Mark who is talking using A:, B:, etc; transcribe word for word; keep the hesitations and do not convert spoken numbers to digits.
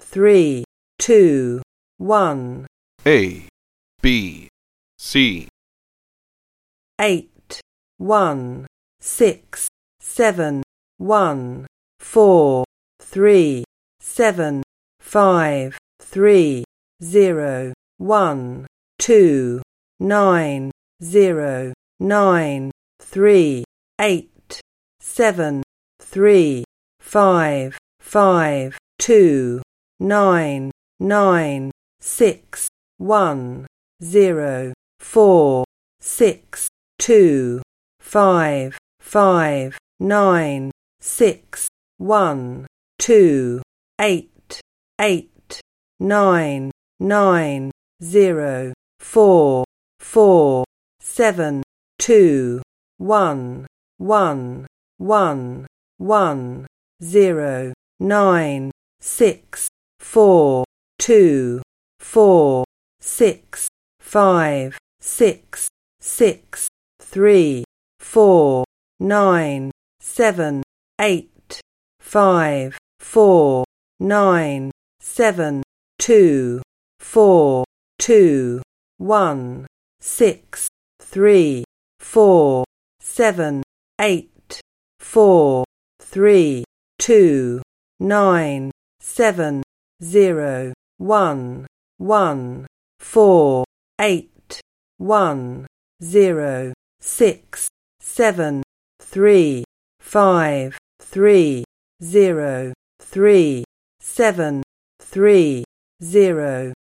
A: three, two, one.
B: A, B, C.
A: Eight, one, six, seven, one, four, three, seven, five, three, zero, one, two, nine, zero, nine, three, eight, seven, three, five, five, two, nine, nine, six, one, zero, four, six, two, five, five, nine, six, one, two, eight, eight, nine, nine, zero, four, four, seven, two, one, one, one, one, zero, nine, six, four, two, four, six, five, six, six, three, four, nine, seven, eight, five, four, nine, seven, two, four, two, one, six, three, four, seven, eight, four, three, two, nine, seven, zero, one, one, four, eight, one, zero, six, seven, three, five, three, zero, three, seven, three, zero.